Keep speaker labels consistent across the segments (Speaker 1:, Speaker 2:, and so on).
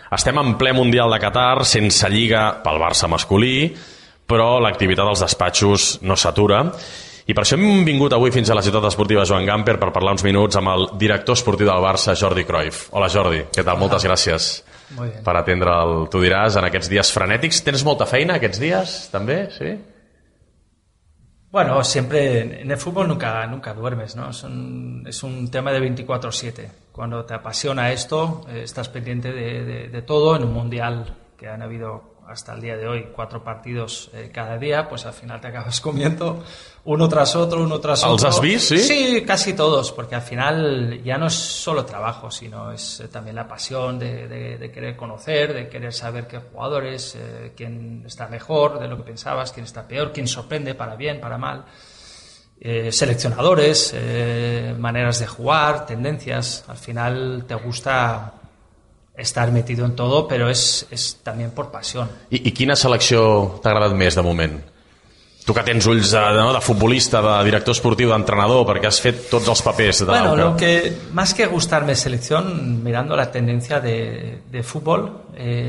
Speaker 1: Estem en ple Mundial de Qatar, sense lliga pel Barça masculí, però l'activitat dels despatxos no s'atura. I per això hem vingut avui fins a la ciutat esportiva Joan Gamper per parlar uns minuts amb el director esportiu del Barça, Jordi Cruyff. Hola Jordi, què tal? Moltes gràcies per atendre'l. Tu diràs, en aquests dies frenètics. Tens molta feina aquests dies, també? Sí?
Speaker 2: Bueno, siempre en el fútbol nunca duermes, ¿no? Es un tema de 24/7. Cuando te apasiona esto, estás pendiente de todo. En un mundial que han habido hasta el día de hoy 4 partidos cada día, pues al final te acabas comiendo uno tras otro.
Speaker 1: ¿Els has vist, sí?
Speaker 2: Sí, casi todos, porque al final ya no es solo trabajo, sino es también la pasión de querer conocer, de querer saber qué jugadores, quién está mejor de lo que pensabas, quién está peor, quién sorprende para bien, para mal. Seleccionadores, maneras de jugar, tendencias. Al final te gusta estar metido en todo, però és també per passió.
Speaker 1: I quina selecció t'ha agradat més de moment? Tu que tens ulls de futbolista, de director esportiu, d'entrenador, perquè has fet tots els papers.
Speaker 2: Bueno, lo que más que gustarme selección, mirando la tendencia de fútbol,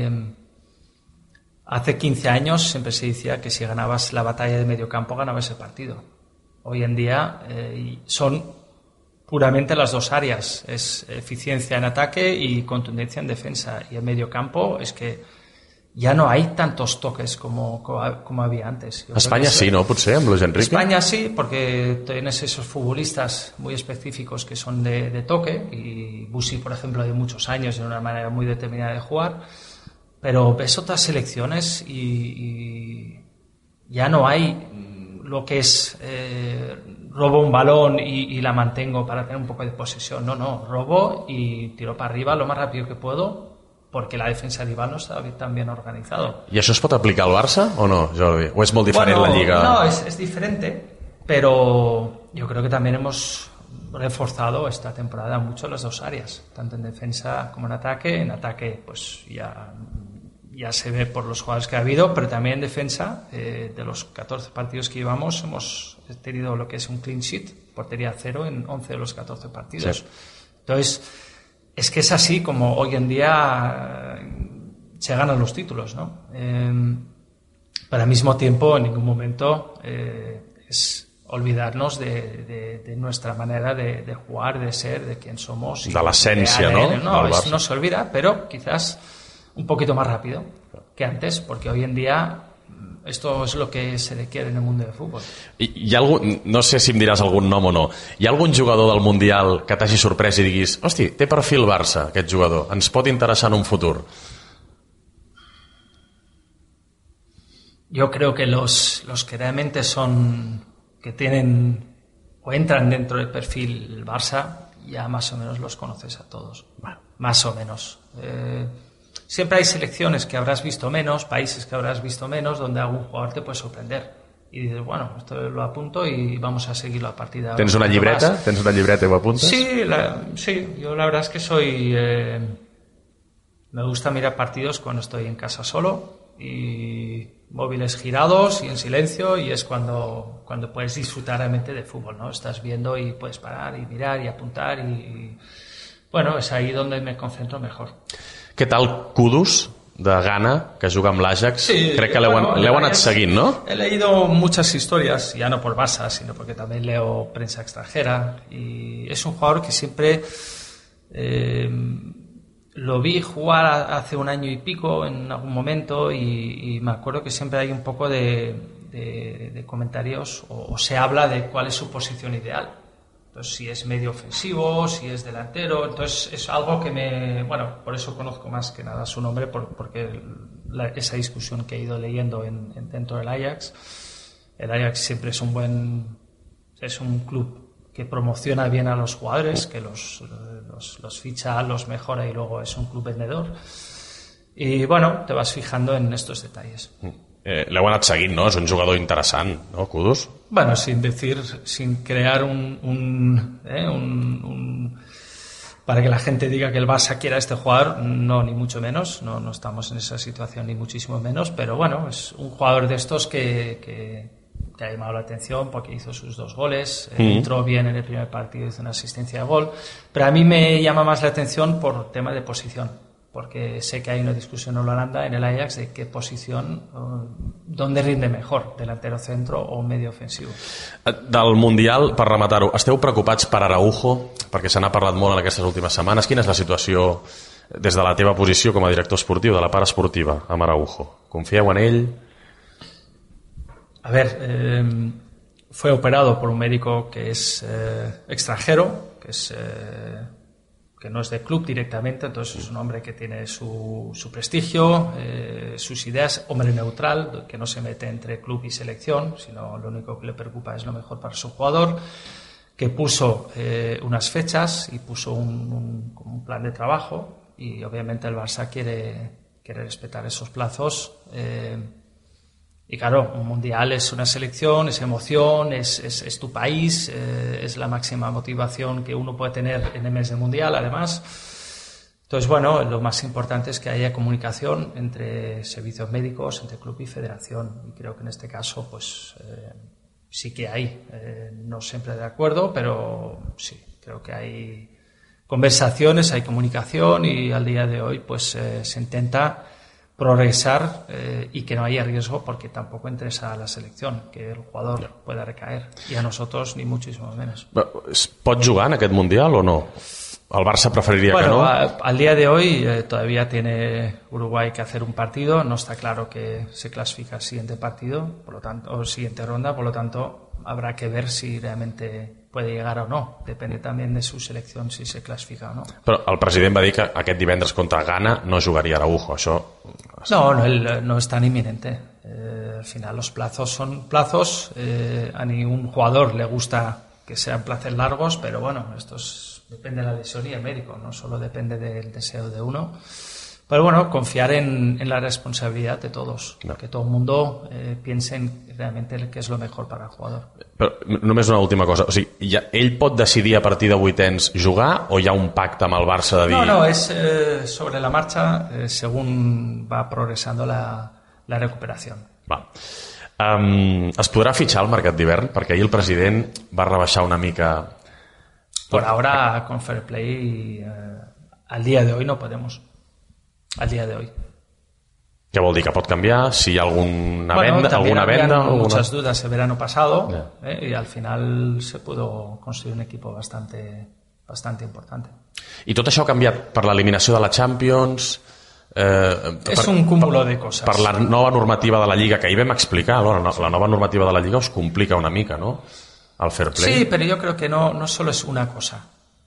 Speaker 2: hace 15 años siempre se decía que si ganabas la batalla de medio campo ganabas el partido. Hoy en día son puramente las dos áreas, es eficiencia en ataque y contundencia en defensa, y en medio campo es que ya no hay tantos toques como había antes.
Speaker 1: España sí, ¿no? Potser, amb Luis Enrique.
Speaker 2: España sí, porque tienes esos futbolistas muy específicos que son de toque, y Busi, por ejemplo, de muchos años en una manera muy determinada de jugar, pero ves otras selecciones y ya no hay lo que es robo un balón y la mantengo para tener un poco de posesión. No, robo y tiro para arriba lo más rápido que puedo, porque la defensa rival no está tan bien organizado.
Speaker 1: ¿Y eso es pot aplicar al Barça o no, Jordi? ¿O es molt diferent la Lliga?
Speaker 2: No, es diferente, pero yo creo que también hemos reforzado esta temporada mucho las dos áreas, tanto en defensa como en ataque. En ataque pues ya se ve por los jugadores que ha habido, pero también en defensa, de los 14 partidos que llevamos, hemos tenido lo que es un clean sheet, portería cero en 11 de los 14 partidos. Sí. Entonces, es que es así como hoy en día se ganan los títulos, ¿no? Pero al mismo tiempo, en ningún momento es olvidarnos de nuestra manera de jugar, de ser, de quién somos.
Speaker 1: De la esencia, ¿no?
Speaker 2: No se olvida, pero quizás un poquito más rápido que antes, porque hoy en día esto es lo que se requiere en el mundo del fútbol.
Speaker 1: Hi ha algun, no sé si em diràs algun nom o no, hi ha algun jugador del Mundial que t'hagi sorprès i diguis, hosti, té perfil Barça aquest jugador, ens pot interessar en un futur?
Speaker 2: Yo creo que los que realmente son, que tienen o entran dentro del perfil Barça, ya más o menos los conoces a todos. Bueno, más o menos. Siempre hay selecciones que habrás visto menos, países que habrás visto menos, donde algún jugador te puede sorprender. Y dices, bueno, esto lo apunto y vamos a seguirlo a partir de ahora.
Speaker 1: ¿Tens una llibreta? ¿Tens una llibreta y lo apuntas?
Speaker 2: Sí, yo la verdad es que soy... me gusta mirar partidos cuando estoy en casa solo, y móviles girados y en silencio, y es cuando puedes disfrutar realmente de fútbol, ¿no? Estás viendo y puedes parar y mirar y apuntar y bueno, es ahí donde me concentro mejor.
Speaker 1: Què tal Kudus, de Ghana, que juga amb l'Ajax?
Speaker 2: Sí,
Speaker 1: crec que l'heu anat seguint, ¿no?
Speaker 2: He leído muchas historias, ya no por Barça, sino porque también leo prensa extranjera, y es un jugador que siempre lo vi jugar hace un año y pico en algún momento, y me acuerdo que siempre hay un poco de comentarios o se habla de cuál es su posición ideal. Entonces, si es medio ofensivo, si es delantero, entonces es algo que bueno, por eso conozco más que nada su nombre, porque esa discusión que he ido leyendo dentro del Ajax. El Ajax siempre es un club que promociona bien a los jugadores, que los ficha, los mejora, y luego es un club vendedor. Y bueno, te vas fijando en estos detalles.
Speaker 1: L'heu anat seguint, no? És un jugador interessant, no, Kudus?
Speaker 2: Bueno, sin crear para que la gente diga que el Barça quiera a este jugador, no, ni mucho menos, no estamos en esa situación ni muchísimo menos, pero bueno, es un jugador de estos que ha llamado la atención porque hizo sus 2 goles, entró bien en el primer partido, hizo una asistencia de gol, pero a mí me llama más la atención por tema de posición. porque sé que hay una discusión en Holanda, en el Ajax, de qué posición, dónde rinde mejor, delantero centro o medio ofensivo.
Speaker 1: Del Mundial, per rematar-ho, esteu preocupats per Araujo? Perquè se n'ha parlat molt en aquestes últimes setmanes. Quina és la situació des de la teva posició com a director esportiu, de la part esportiva, amb Araujo? Confieu en ell?
Speaker 2: A ver, fue operado por un médico que es extranjero, que no es del club directamente, entonces es un hombre que tiene su prestigio, sus ideas, hombre neutral, que no se mete entre club y selección, sino lo único que le preocupa es lo mejor para su jugador, que puso unas fechas y puso un plan de trabajo, y obviamente el Barça quiere respetar esos plazos. Y claro, un mundial es una selección, es emoción, es tu país, es la máxima motivación que uno puede tener en el mes de mundial, además. Entonces, bueno, lo más importante es que haya comunicación entre servicios médicos, entre club y federación. Y creo que en este caso, pues, sí que hay. No siempre de acuerdo, pero sí, creo que hay conversaciones, hay comunicación, y al día de hoy, pues, se intenta progresar y que no haya riesgo, porque tampoco interesa a la selección que el jugador pueda recaer, y a nosotros ni muchísimo menos.
Speaker 1: Pot jugar en aquest Mundial o no? El Barça preferiría que no.
Speaker 2: Al día de hoy todavía tiene Uruguay que hacer un partido, no está claro que se clasifica al siguiente partido, por lo tanto, o siguiente ronda, por lo tanto habrá que ver si realmente puede llegar o no. Depende también de su selección si se clasifica o no.
Speaker 1: Però el president va dir que aquest divendres contra Ghana no jugaria Araujo, això...
Speaker 2: No es tan inminente. Al final los plazos son plazos. A ningún jugador le gusta que sean plazos largos, pero bueno, depende de la lesión y el médico, no solo depende del deseo de uno. Pero bueno, confiar en la responsabilidad de todos, que todo el mundo piense en realmente qué es lo mejor para el jugador.
Speaker 1: Però només una última cosa, o sigui, ell pot decidir a partir de vuitens jugar, o hi ha un pacte amb el Barça de dir...
Speaker 2: No, es sobre la marcha, según va progresando la recuperación.
Speaker 1: Va. Es podrà fitxar al mercat d'hivern? Perquè ahir el president va rebaixar una mica...
Speaker 2: Por ahora, con Fair Play, al día de hoy no podemos. Al día de hoy.
Speaker 1: Què vol dir? Que pot canviar? Si hi ha alguna venda?
Speaker 2: Muchas dudas el verano pasado, y al final se pudo construir un equipo bastante importante.
Speaker 1: I tot això ha canviat per l'eliminació de la Champions?
Speaker 2: Un cúmulo de cosas.
Speaker 1: Per la nova normativa de la Lliga, que ahí vam explicar, la nova normativa de la Lliga us complica una mica, ¿no? El fair play.
Speaker 2: Sí, pero yo creo que no solo es una cosa.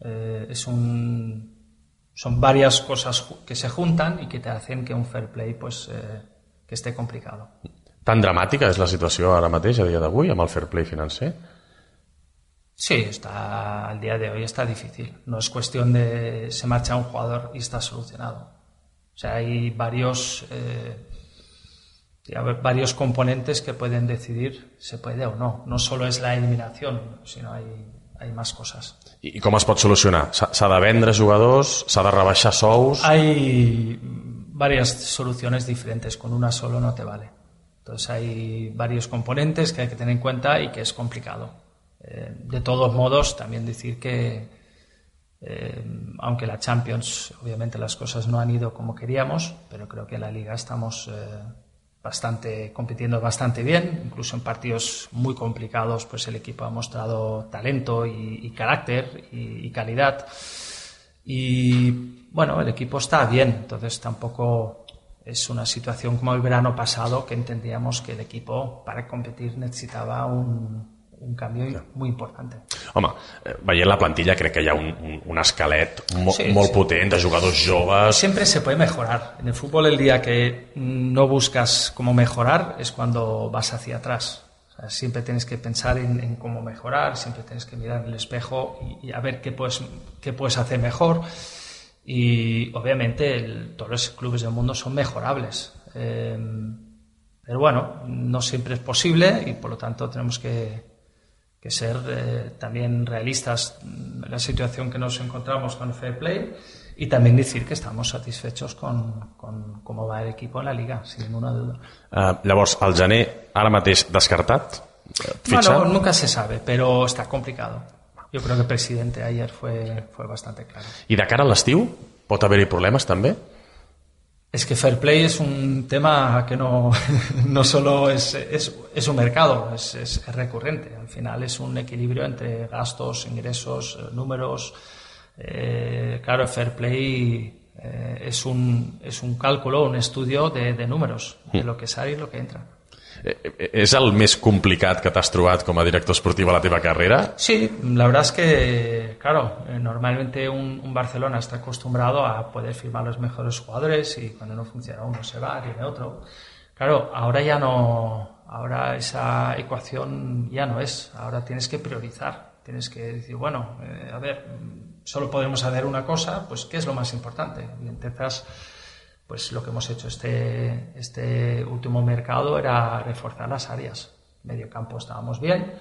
Speaker 2: Son varias cosas que se juntan y que te hacen que un fair play pues que esté complicado.
Speaker 1: Tan dramàtica és la situació ara mateix, a dia d'avui, amb el fair play financer?
Speaker 2: Sí, al día de hoy está difícil. No es cuestión de se marcha un jugador y está solucionado. O sea, hay varios componentes que pueden decidir se puede o no. No solo es la eliminación, sino hay más cosas.
Speaker 1: I com es pot solucionar? S'ha de vendre jugadors? S'ha de rebaixar sous?
Speaker 2: Hay varias soluciones diferentes. Con una solo no te vale. Entonces hay varios componentes que hay que tener en cuenta y que es complicado. De todos modos, también decir que aunque la Champions, obviamente las cosas no han ido como queríamos, pero creo que en la Liga estamos compitiendo bastante bien, incluso en partidos muy complicados, pues el equipo ha mostrado talento y carácter y calidad. Y bueno, el equipo está bien, entonces tampoco es una situación como el verano pasado, que entendíamos que el equipo para competir necesitaba un cambio muy importante.
Speaker 1: Home, veient la plantilla crec que hi ha un esquelet molt potent de jugadors joves.
Speaker 2: Siempre se puede mejorar. En el fútbol el día que no buscas cómo mejorar es cuando vas hacia atrás. O sea, siempre tienes que pensar en cómo mejorar, siempre tienes que mirar en el espejo y a ver qué puedes hacer mejor. Y obviamente todos los clubes del mundo son mejorables. Pero bueno, no siempre es posible y por lo tanto tenemos que ser también realistas en la situación que nos encontramos con el fair play y también decir que estamos satisfechos con cómo va el equipo en la Liga, sin ninguna duda.
Speaker 1: Llavors, el gener ara mateix descartat? Fitxar?
Speaker 2: Bueno, nunca se sabe, pero está complicado. Yo creo que el presidente ayer fue bastante claro.
Speaker 1: I de cara a l'estiu pot haver-hi problemes també?
Speaker 2: Es que fair play es un tema que no solo es un mercado, es recurrente. Al final es un equilibrio entre gastos, ingresos, números. Claro, fair play es un cálculo, un estudio de números, de lo que sale y lo que entra.
Speaker 1: És el més complicat que t'has trobat com a director esportiu a la teva carrera?
Speaker 2: Sí, la verdad es que, claro, normalmente un Barcelona está acostumbrado a poder firmar los mejores jugadores y cuando no funciona uno se va, viene otro. Claro, ahora ya no, ahora esa ecuación ya no es, ahora tienes que priorizar, tienes que decir, bueno, a ver, solo podemos hacer una cosa, pues ¿qué es lo más importante? Y empiezas, pues lo que hemos hecho este último mercado era reforzar las áreas. Medio campo estábamos bien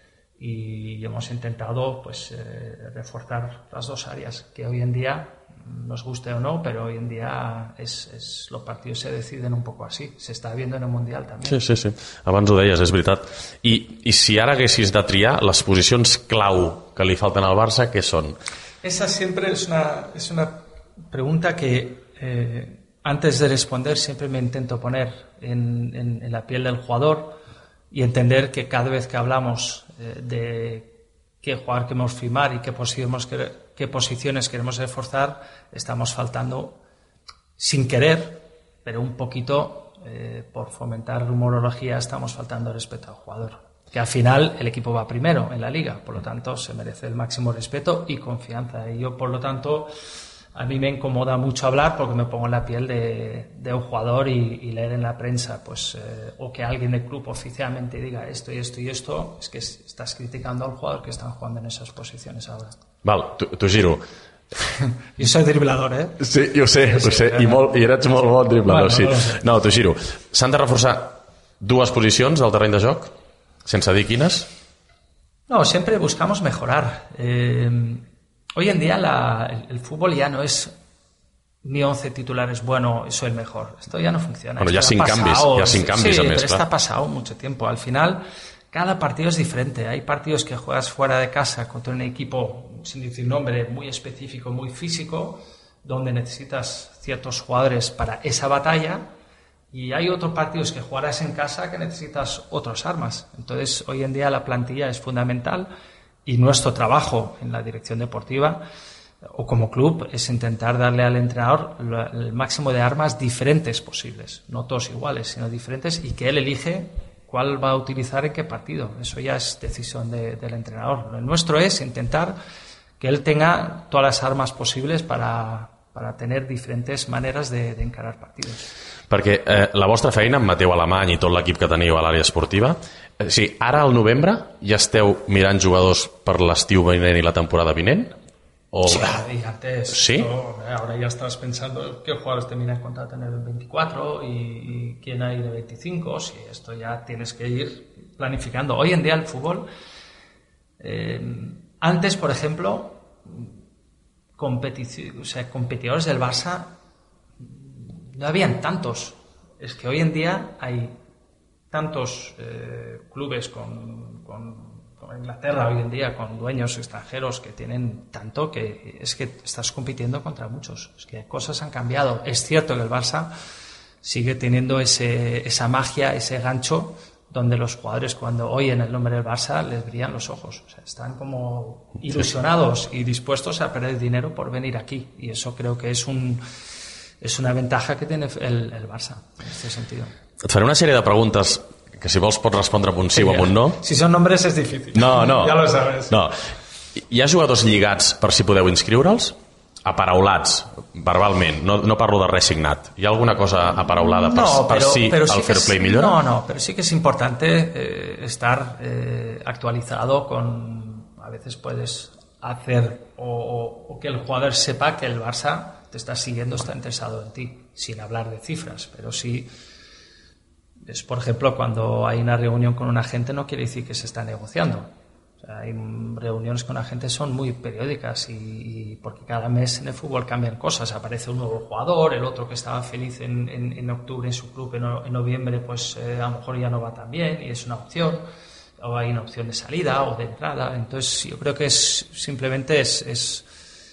Speaker 2: y hemos intentado pues reforzar las dos áreas, que hoy en día, nos guste o no, pero hoy en día los partidos se deciden un poco así. Se está viendo en el Mundial també.
Speaker 1: Sí. Abans ho deies, és veritat. I si ara haguessis de triar les posicions clau que li falten al Barça, què són?
Speaker 2: Esa siempre es una pregunta que antes de responder siempre me intento poner en la piel del jugador y entender que cada vez que hablamos de qué jugador queremos firmar y qué posiciones queremos reforzar, estamos faltando sin querer, pero un poquito por fomentar rumorología, estamos faltando respeto al jugador. Que al final el equipo va primero en la liga, por lo tanto se merece el máximo respeto y confianza. Y yo, por lo tanto, a mí me incomoda mucho hablar porque me pongo en la piel de un jugador y leer en la prensa, pues o que alguien del club oficialmente diga esto y esto y esto, es que estás criticando al jugador que están jugando en esas posiciones ahora.
Speaker 1: Val, t'ho giro.
Speaker 2: Jo soy driblador, eh?
Speaker 1: Sí, ho sé. I eres molt bon driblador, sí. No, t'ho giro. S'han de reforçar dues posicions del terreny de joc? Sense dir quines?
Speaker 2: No, siempre buscamos mejorar. Hoy en día el fútbol ya no es mi 11 titular es bueno, soy el mejor. Esto ya no funciona.
Speaker 1: Bueno, ya sin cambios,
Speaker 2: sí,
Speaker 1: a més,
Speaker 2: pero
Speaker 1: clar.
Speaker 2: está pasado mucho tiempo. Al final, cada partido es diferente. Hay partidos que juegas fuera de casa contra un equipo, sin decir nombre, muy específico, muy físico, donde necesitas ciertos jugadores para esa batalla. Y hay otros partidos que jugarás en casa que necesitas otras armas. Entonces, hoy en día la plantilla es fundamental y nuestro trabajo en la dirección deportiva o como club es intentar darle al entrenador el máximo de armas diferentes posibles. No todos iguales, sino diferentes, y que él elige cuál va a utilizar en qué partido. Eso ya es decisión del entrenador. Lo nuestro es intentar que él tenga todas las armas posibles para tener diferentes maneres de encarar partidos.
Speaker 1: Perquè la vostra feina, amb Mateu Alemany i tot l'equip que teniu a l'àrea esportiva, sí, ara al novembre ja esteu mirant jugadors per l'estiu vinent i la temporada vinent? O...
Speaker 2: Sí, y antes,
Speaker 1: ¿sí?
Speaker 2: Ahora ya estás pensando qué jugadores terminan contrato en el 24 y quién hay de 25, si esto ya tienes que ir planificando. Hoy en día el fútbol, antes, por ejemplo, competidores del Barça no habían tantos. Es que hoy en día hay tantos clubes con Inglaterra hoy en día, con dueños extranjeros que tienen tanto, que es que estás compitiendo contra muchos. Es que cosas han cambiado. Es cierto que el Barça sigue teniendo esa magia, ese gancho, donde los jugadores cuando oyen el nombre del Barça les brillan los ojos. O sea, están como ilusionados y dispuestos a perder dinero por venir aquí. Y eso creo que es una ventaja que tiene el Barça en este sentido.
Speaker 1: Et faré una sèrie de preguntes que si vols pots respondre amb un sí o amb un no.
Speaker 2: Si són nombres és difícil.
Speaker 1: No.
Speaker 2: Ja lo sabes.
Speaker 1: No. Hi ha jugadors lligats per si podeu inscriure'ls? Aparaulats, verbalment. No parlo de res signat. Hi ha alguna cosa aparaulada per si el fair play millora?
Speaker 2: No, pero sí que es importante estar actualizado con... A veces puedes hacer o que el jugador sepa que el Barça te está siguiendo, está interesado en ti, sin hablar de cifras, pero sí es, por ejemplo, cuando hay una reunión con un agente no quiere decir que se está negociando. O sea, hay reuniones con agentes son muy periódicas y porque cada mes en el fútbol cambian cosas, aparece un nuevo jugador, el otro que estaba feliz en octubre en su club, en noviembre pues a lo mejor ya no va tan bien y es una opción, o hay una opción de salida o de entrada. Entonces yo creo que simplemente es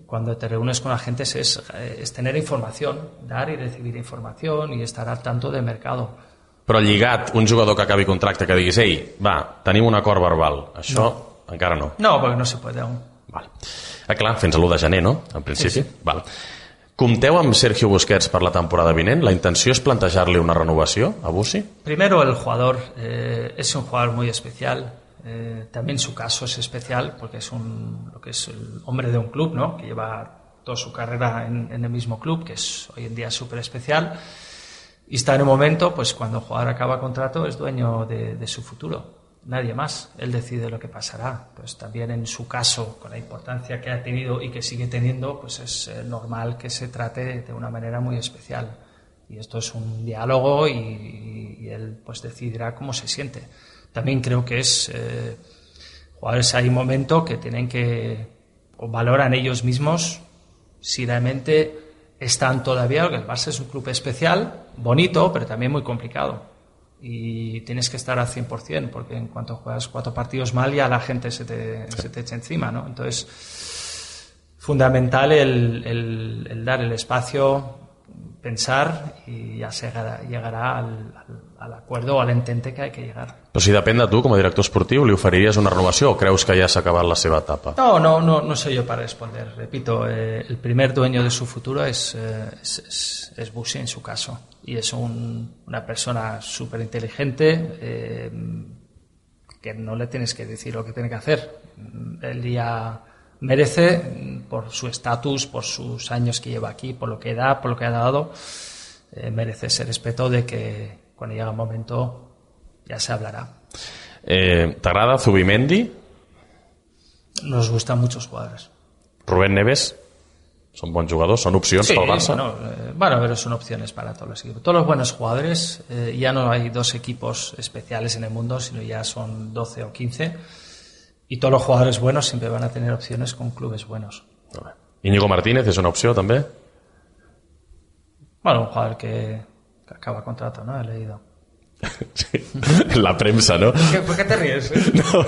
Speaker 2: cuando te reúnes con agentes es tener información, dar y recibir información y estar al tanto del mercado.
Speaker 1: Però lligat, un jugador que acabi contracte que diguis, ei, va, tenim un acord verbal, això encara no.
Speaker 2: No, porque no se puede aún.
Speaker 1: Val. Clar, fins a l'1 de gener, no? En principi.
Speaker 2: Sí.
Speaker 1: Val. Compteu amb Sergio Busquets per la temporada vinent? La intenció és plantejar-li una renovació a Busi?
Speaker 2: Primero, el jugador es un jugador muy especial. También su caso es especial porque es lo que es el hombre de un club, ¿no? Que lleva toda su carrera en el mismo club, que es hoy en día súper especial. Y está en un momento, pues cuando el jugador acaba contrato, es dueño de su futuro. Nadie más. Él decide lo que pasará. Pues también en su caso, con la importancia que ha tenido y que sigue teniendo, pues es normal que se trate de una manera muy especial. Y esto es un diálogo y él pues decidirá cómo se siente. También creo que jugadores hay un momento que tienen que, o valoran ellos mismos si realmente están todavía, porque el Barça es un club especial, bonito, pero también muy complicado. Y tienes que estar al 100%, porque en cuanto juegas 4 partidos mal ya la gente se te echa encima, ¿no? Entonces, fundamental el dar el espacio, pensar y ya se llegará al acuerdo o al entente que hay que llegar.
Speaker 1: Però si depèn de tu, com a director esportiu, li oferiries una renovació o creus que ja s'ha acabat la seva etapa?
Speaker 2: No soy yo para responder. Repito, el primer dueño de su futuro es Busi en su caso. Y es una persona súper inteligente que no le tienes que decir lo que tiene que hacer. Él ya merece, por su estatus, por sus años que lleva aquí, por lo que da, por lo que ha dado, merece ese respeto de que cuando llega el momento ya se hablará.
Speaker 1: ¿T'agrada Zubimendi?
Speaker 2: Nos gustan muchos jugadores.
Speaker 1: Rubén Neves? Són bons jugadors, són opcions pel Barça.
Speaker 2: Bueno, pero son opciones para todos los equipos. Todos los buenos jugadores, ya no hay 2 equipos especiales en el mundo, sino ya son 12 o 15. Y todos los jugadores buenos siempre van a tener opciones con clubes buenos.
Speaker 1: Íñigo Martínez és una opció, també?
Speaker 2: Bueno, un jugador que acaba contrato, ¿no? He leído.
Speaker 1: Sí, la premsa, no?
Speaker 2: ¿Por qué te ríes?
Speaker 1: No,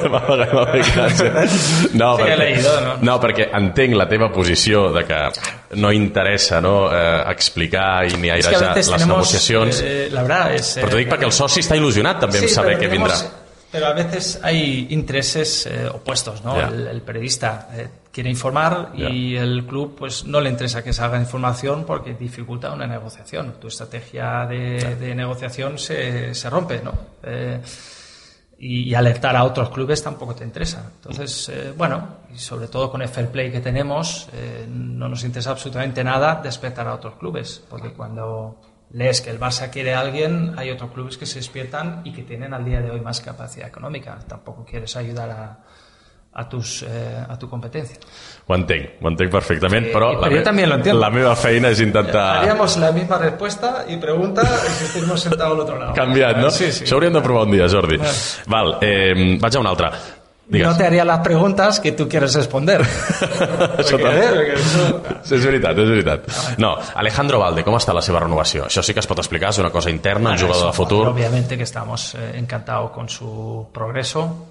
Speaker 1: no,
Speaker 2: sí, he leído, ¿no?
Speaker 1: No, perquè entenc la teva posició de que no interessa, no, explicar i ni airejar les negociacions.
Speaker 2: La verdad es...
Speaker 1: Però t'ho dic perquè el soci està il·lusionat també en saber què vindrà.
Speaker 2: Pero a veces hay intereses opuestos, ¿no?
Speaker 1: Yeah.
Speaker 2: El periodista quiere informar y el club pues no le interesa que salga información porque dificulta una negociación. Tu estrategia de negociación se rompe, ¿no? Y alertar a otros clubes tampoco te interesa. Entonces, bueno, y sobre todo con el fair play que tenemos, no nos interesa absolutamente nada despertar a otros clubes, porque cuando lees que el Barça quiere a alguien, hay otros clubes que se despiertan y que tienen al día de hoy más capacidad económica. Tampoco quieres ayudar a tu competencia.
Speaker 1: Ho entenc perfectament, però
Speaker 2: yo también lo entiendo.
Speaker 1: La meva feina és intentar...
Speaker 2: Haríamos la misma respuesta y pregunta si estuvimos sentados al otro lado.
Speaker 1: Canviat, no?
Speaker 2: Sí.
Speaker 1: Això hauríem de provar un dia, Jordi. Val, vaig a una altra. Digues.
Speaker 2: No te haría las preguntas que tú quieres responder.
Speaker 1: Això és veritat. No, Alejandro Valde, com està la seva renovació? Això sí que es pot explicar, és una cosa interna, un jugador de futur.
Speaker 2: Obviamente que estamos encantados con su progreso.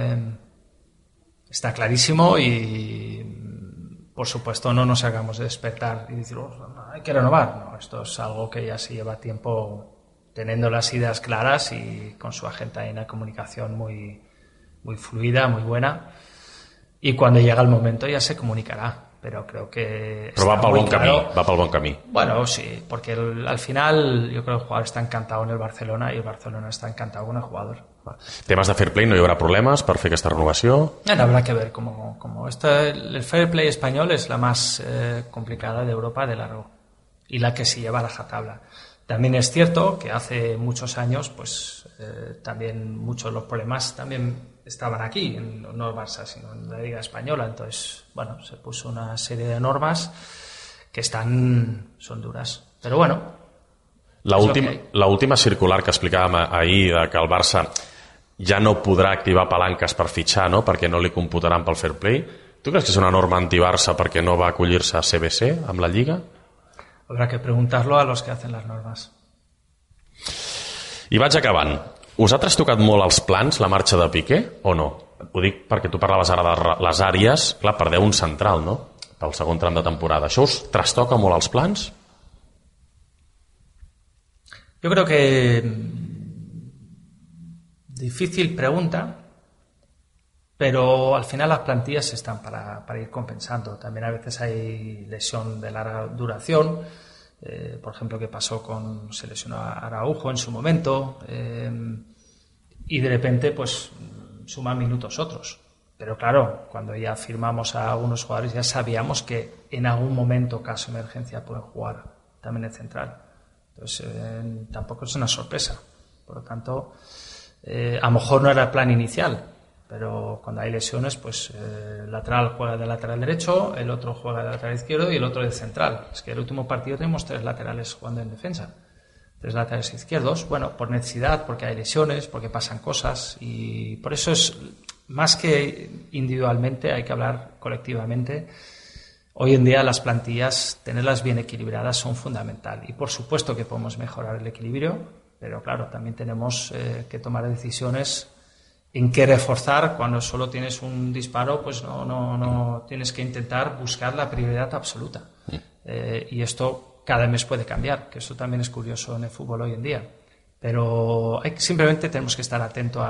Speaker 2: Está clarísimo y por supuesto no nos hagamos despertar y decir, hay que renovar. No, esto es algo que ya se lleva tiempo teniendo las ideas claras y con su agente hay una comunicación muy fluida, muy buena, y cuando llega el momento ya se comunicará, pero creo que...
Speaker 1: Però va pel bon camí.
Speaker 2: Bueno, sí, porque al final yo creo que el jugador está encantado en el Barcelona y el Barcelona está encantado con el jugador.
Speaker 1: Temes de fair play, no hi haurà problemes per fer aquesta renovació?
Speaker 2: Habrá que ver cómo el fair play español es la más complicada de Europa de largo y la que se lleva a la rajatabla. También es cierto que hace muchos años pues también muchos de los problemas también estaban aquí, no en Barça, sino en la Liga Española. Entonces, bueno, se puso una serie de normas que son duras. Pero bueno,
Speaker 1: la última circular que explicàvem ahir, que el Barça ja no podrà activar palanques per fitxar, no? Perquè no li computaran pel fair play. Tu creus que és una norma anti-Barça perquè no va acollir-se a CBC amb la Lliga?
Speaker 2: Habrá que preguntarlo a los que hacen las normas.
Speaker 1: I vaig acabant. Us ha trastocat molt els plans, la marxa de Piqué, o no? Ho dic perquè tu parlaves ara de les àrees. Clar, perdeu un central, no? pel segon tram de temporada. Això us trastoca molt els plans?
Speaker 2: Yo creo que difícil pregunta, pero al final las plantillas están para ir compensando. También a veces hay lesión de larga duración, por ejemplo, que pasó se lesionó a Araujo en su momento, y de repente pues suman minutos otros. Pero claro, cuando ya firmamos a algunos jugadores ya sabíamos que en algún momento, caso de emergencia, pueden jugar también el central. Entonces tampoco es una sorpresa. Por lo tanto, a lo mejor no era el plan inicial, pero cuando hay lesiones, pues el lateral juega de lateral derecho, el otro juega de lateral izquierdo y el otro de central. Es que el último partido tenemos 3 laterales jugando en defensa, 3 laterales izquierdos. Bueno, por necesidad, porque hay lesiones, porque pasan cosas, y por eso es más que individualmente, hay que hablar colectivamente. Hoy en día las plantillas, tenerlas bien equilibradas son fundamental, y por supuesto que podemos mejorar el equilibrio, pero claro, también tenemos que tomar decisiones en qué reforzar. Cuando solo tienes un disparo, pues no tienes que intentar buscar la prioridad absoluta. Y esto cada mes puede cambiar, que eso también es curioso en el fútbol hoy en día. Pero simplemente tenemos que estar atentos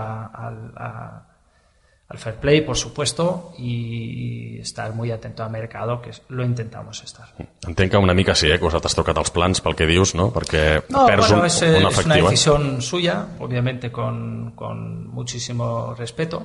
Speaker 2: al fair play, por supuesto, i estar muy atento al mercado, que lo intentamos estar.
Speaker 1: Entenc que una mica sí, que us ha tocat els plans pel que dius, no? Perquè perds
Speaker 2: bueno,
Speaker 1: una
Speaker 2: es una decisión suya, obviamente con muchísimo respeto.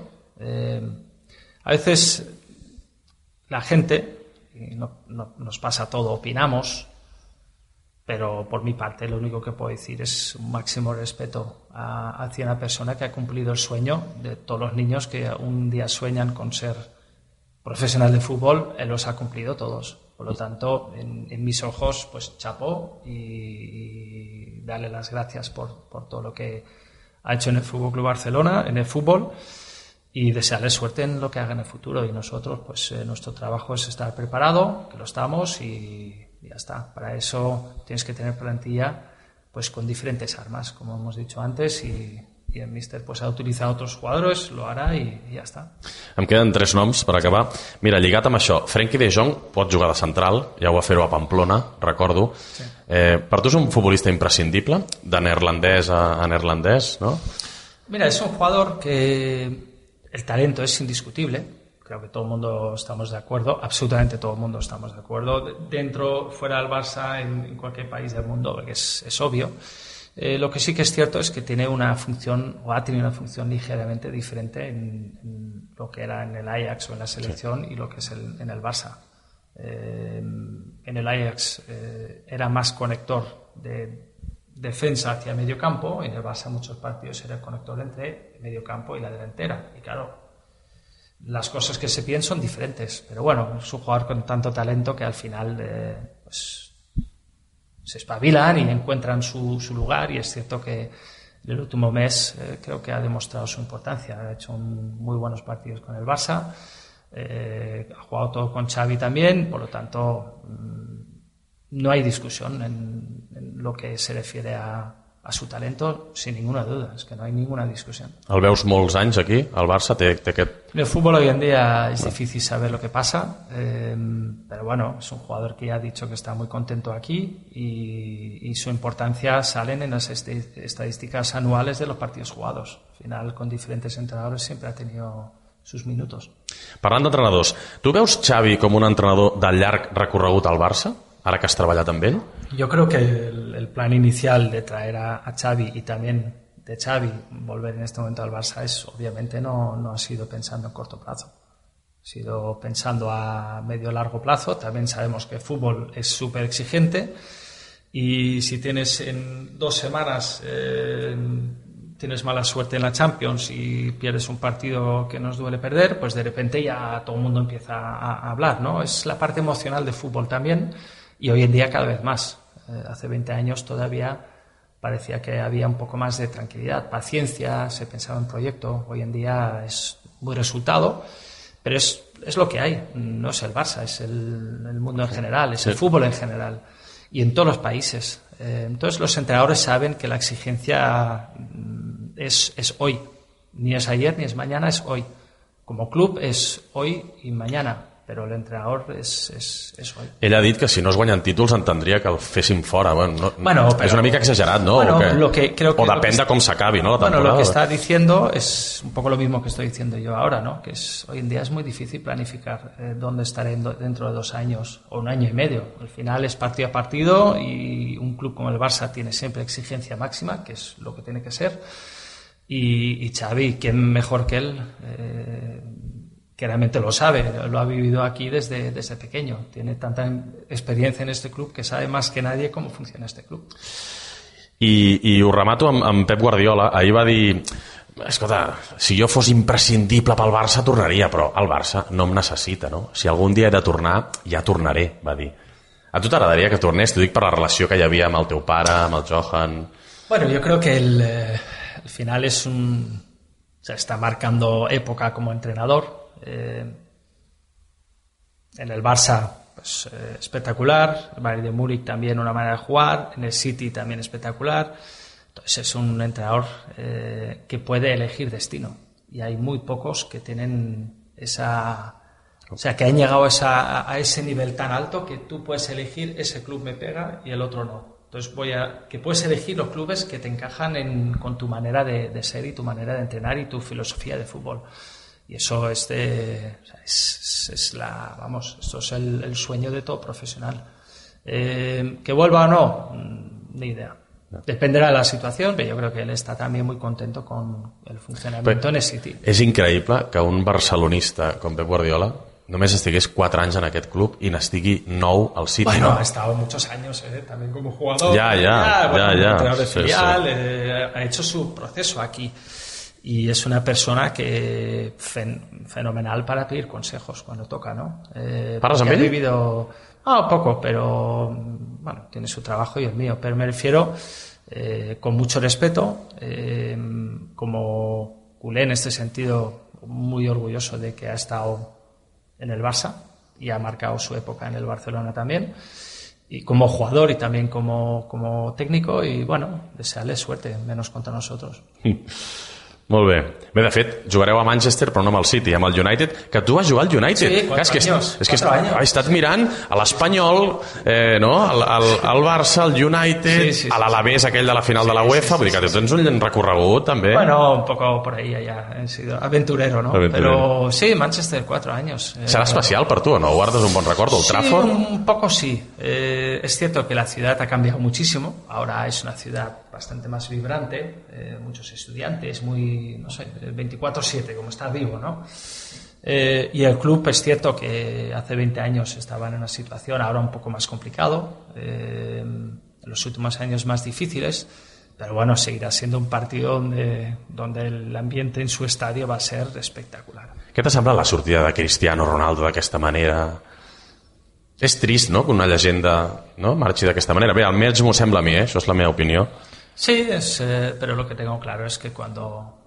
Speaker 2: A veces la gente, y nos pasa todo, opinamos, pero por mi parte lo único que puedo decir es un máximo respeto hacia una persona que ha cumplido el sueño de todos los niños que un día sueñan con ser profesional de fútbol. Él los ha cumplido todos. Por lo tanto, en mis ojos, pues chapó, y darle las gracias por todo lo que ha hecho en el Fútbol Club Barcelona, en el fútbol, y desearle suerte en lo que haga en el futuro. Y nosotros, pues nuestro trabajo es estar preparado, que lo estamos, y ya está. Para eso tienes que tener plantilla pues con diferentes armas, como hemos dicho antes, y el míster pues ha utilizado otros jugadores, lo hará y ja està.
Speaker 1: Em queden 3 noms per acabar. Mira, lligat amb això, Frenkie de Jong pot jugar de central, ja ho va fer-ho a Pamplona, recordo. Sí. Per tu és un futbolista imprescindible, de neerlandès a neerlandès, no?
Speaker 2: Mira, es un jugador que el talento es indiscutible. Creo que todo el mundo estamos de acuerdo, absolutamente todo el mundo estamos de acuerdo, dentro, fuera del Barça, en cualquier país del mundo, porque es obvio. Lo que sí que es cierto es que tiene una función, o ha tenido una función ligeramente diferente en lo que era en el Ajax o en la selección, sí, y lo que es en el Barça. En el Ajax era más conector de defensa hacia medio campo, y en el Barça muchos partidos era el conector entre medio campo y la delantera, y claro, las cosas que se piden son diferentes, pero bueno, es un jugador con tanto talento que al final pues se espabilan y encuentran su lugar, y es cierto que en el último mes creo que ha demostrado su importancia. Ha hecho muy buenos partidos con el Barça, ha jugado todo con Xavi también, por lo tanto no hay discusión en lo que se refiere a su talento, sin ninguna duda, es que no hay ninguna discusión.
Speaker 1: El veus molts anys aquí, al Barça, té aquest...
Speaker 2: En el fútbol hoy en día es difícil saber lo que pasa, pero bueno, es un jugador que ya ha dicho que está muy contento aquí, y su importancia salen en las estadísticas anuales de los partidos jugados. Al final, con diferentes entrenadores siempre ha tenido sus minutos.
Speaker 1: Parlant d'entrenadors, tu veus Xavi com un entrenador de llarg recorregut al Barça, ara que has treballat amb ell?
Speaker 2: Yo creo que el plan inicial de traer a Xavi, y también de Xavi volver en este momento al Barça, obviamente no ha sido pensando en corto plazo, ha sido pensando a medio largo plazo. También sabemos que el fútbol es súper exigente, y si tienes en 2 semanas tienes mala suerte en la Champions y pierdes un partido que nos duele perder, pues de repente ya todo el mundo empieza a hablar, ¿no? Es la parte emocional del fútbol también, y hoy en día cada vez más. Hace 20 años todavía parecía que había un poco más de tranquilidad, paciencia, se pensaba en proyecto. Hoy en día es muy resultado, pero es lo que hay. No es el Barça, es el mundo en general, es el fútbol en general, y en todos los países. Entonces los entrenadores saben que la exigencia es hoy, ni es ayer ni es mañana, es hoy. Como club es hoy y mañana. però l'entrenador és ell.
Speaker 1: Ell ha dit que si no es guanyen títols entendria que el fessin fora. Bueno, és una mica exagerat, ¿no? O depèn de com s'acabi, ¿no? La temporada.
Speaker 2: Bueno, lo que está diciendo es un poco lo mismo que estoy diciendo yo ahora, ¿no? Que hoy en día es muy difícil planificar dónde estaré dentro de 2 años o 1 año y medio. Al final es partido a partido y un club como el Barça tiene siempre exigencia máxima, que es lo que tiene que ser. Y Xavi, ¿quién mejor que él? Que realmente lo sabe, lo ha vivido aquí desde pequeño. Tiene tanta experiencia en este club que sabe más que nadie cómo funciona este club.
Speaker 1: I ho remato amb Pep Guardiola. Ahir va dir, escolta, si jo fos imprescindible pel Barça tornaria, però el Barça no em necessita, no? Si algun dia he de tornar, ja tornaré, va dir. A tu t'agradaria que tornés? T'ho dic per la relació que hi havia amb el teu pare, amb el Johan.
Speaker 2: Bueno, yo creo que al final es está marcando época como entrenador. En el Barça pues, espectacular, el Bayern de Múnich también una manera de jugar, en el City también espectacular. Entonces es un entrenador que puede elegir destino y hay muy pocos que tienen que han llegado a ese nivel tan alto que tú puedes elegir ese club me pega y el otro no. Entonces que puedes elegir los clubes que te encajan con tu manera de ser y tu manera de entrenar y tu filosofía de fútbol. Y eso esto es el sueño de todo profesional. Que vuelva o no, ni idea. Dependerà de la situació, però jo crec que él está también muy contento con el funcionamiento en el City.
Speaker 1: És increïble que un barcelonista com Pep Guardiola només estigués 4 anys en aquest club i n'estigui 9 al City.
Speaker 2: Bueno,
Speaker 1: ¿no?
Speaker 2: ha estado muchos años también como jugador.
Speaker 1: Ya.
Speaker 2: Entrenador de filial,
Speaker 1: sí.
Speaker 2: Ha hecho su proceso aquí. Y es una persona que fenomenal para pedir consejos cuando toca, ¿no?
Speaker 1: ¿Paras amb ell?
Speaker 2: Ha vivido poco, pero bueno, tiene su trabajo y el mío. Pero me refiero con mucho respeto, como culé en este sentido, muy orgulloso de que ha estado en el Barça y ha marcado su época en el Barcelona también. Y como jugador y también como técnico, y bueno, desearle suerte, menos contra nosotros.
Speaker 1: Molt bé. Bé, de fet, jugareu a Manchester però no amb el City, amb el United, que tu vas jugar al United.
Speaker 2: Sí, 4 anys.
Speaker 1: És que he estat mirant a l'Espanyol, no? al Barça, al United,
Speaker 2: sí.
Speaker 1: a l'Alavés, aquell de la final de la UEFA, vull dir que tu tens un recorregut també.
Speaker 2: Bueno, un poco por ahí ya he sido aventurero, ¿no? Pero sí, Manchester, 4 años.
Speaker 1: Serà especial per tu, ¿no? ¿Guardas un bon record del Trafford?
Speaker 2: Sí, un poco sí. Es cierto que la ciudad ha cambiado muchísimo. Ahora es una ciudad bastante más vibrante, muchos estudiantes, muy, no sé, 24/7, como estar vivo, ¿no? Y el club es cierto que hace 20 años estaba en una situación ahora un poco más complicado, en los últimos años más difíciles, pero bueno, seguirá siendo un partido donde el ambiente en su estadio va a ser espectacular.
Speaker 1: Què t'ha semblat la sortida de Cristiano Ronaldo d'aquesta manera? És trist, no?, que una llegenda, no?, marxi d'aquesta manera. Bé, almenys m'ho sembla a mi, això és la meva opinió.
Speaker 2: Sí, pero lo que tengo claro es que cuando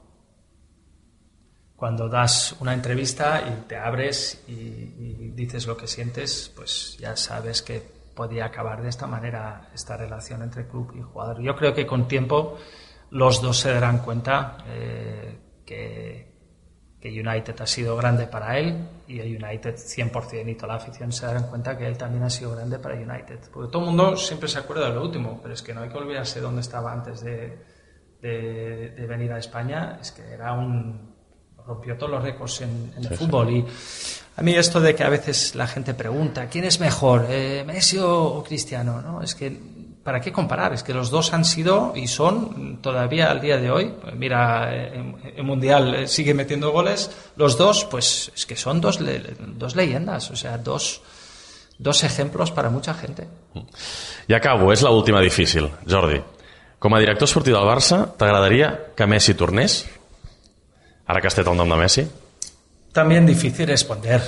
Speaker 2: das una entrevista y te abres y dices lo que sientes, pues ya sabes que podía acabar de esta manera esta relación entre club y jugador. Yo creo que con tiempo los dos se darán cuenta que United ha sido grande para él y el United 100% y toda la afición se darán cuenta que él también ha sido grande para United. Porque todo el mundo siempre se acuerda de lo último, pero es que no hay que olvidarse dónde estaba antes de venir a España. Es que rompió todos los récords en el fútbol. Y a mí esto de que a veces la gente pregunta ¿quién es mejor, Messi o Cristiano? ¿No? Es que ¿para qué comparar? Es que los dos han sido y son todavía al día de hoy. Mira, el Mundial sigue metiendo goles. Los dos, pues es que son dos leyendas, o sea, dos ejemplos para mucha gente.
Speaker 1: I acabo, és l'última difícil. Jordi, com a director esportiu del Barça, t'agradaria que Messi tornés? Ara que has tret el nom de Messi.
Speaker 2: También difícil responder.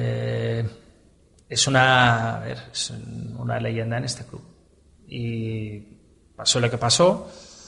Speaker 2: Es una leyenda en este club. Y pasó lo que pasó.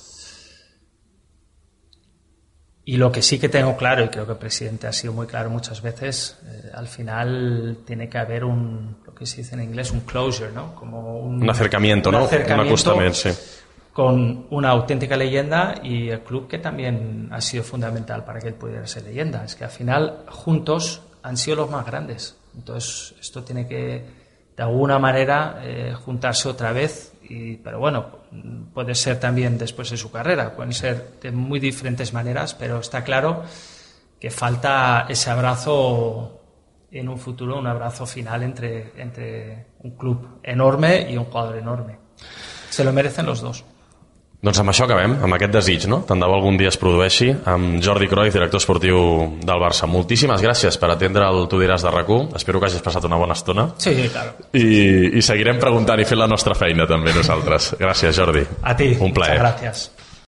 Speaker 2: Y lo que sí que tengo claro, y creo que el presidente ha sido muy claro muchas veces, al final tiene que haber lo que se dice en inglés, un closure, ¿no? Como un acercamiento, ¿no? Un acostamiento, sí. Con una auténtica leyenda y el club que también ha sido fundamental para que él pudiera ser leyenda. Es que al final juntos han sido los más grandes. Entonces esto tiene que, de alguna manera, juntarse otra vez, pero bueno, puede ser también después de su carrera, pueden ser de muy diferentes maneras, pero está claro que falta ese abrazo en un futuro, un abrazo final entre un club enorme y un jugador enorme. Se lo merecen los dos.
Speaker 1: Doncs amb això acabem, amb aquest desig, no? Tant de bo algun dia es produeixi, amb Jordi Cruyff, director esportiu del Barça. Moltíssimes gràcies per atendre el Tu diràs de RAC1. Espero que hagis passat una bona estona.
Speaker 2: Sí, claro.
Speaker 1: I seguirem preguntant i fent la nostra feina també nosaltres. Gràcies, Jordi.
Speaker 2: A ti.
Speaker 1: Un plaer.
Speaker 2: Muchas gracias.